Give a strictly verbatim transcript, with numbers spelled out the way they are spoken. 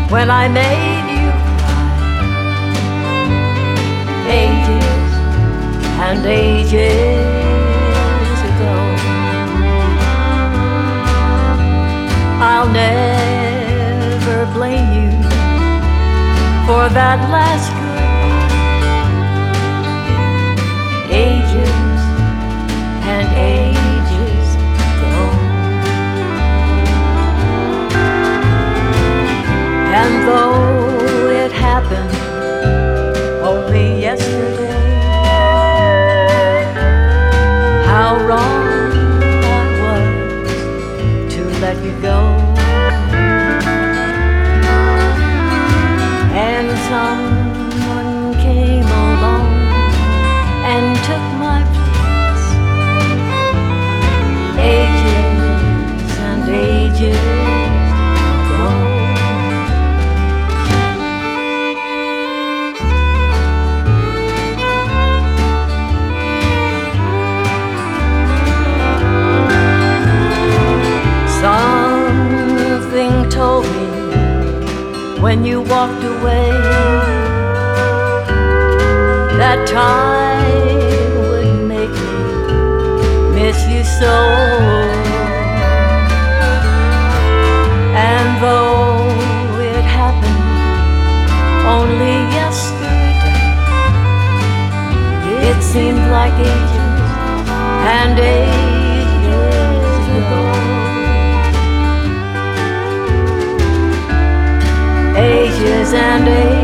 when I made you cry. Ages and ages ago. I'll never blame you for that last goodbye. Ages and ages ago. And though it happened only yesterday, how wrong I was to let you go. And someone came along and took my place. Ages and ages ago. Something told me when you walked away that time would make me miss you so. And though it happened only yesterday, it seemed like ages and ages ago. Ages and ages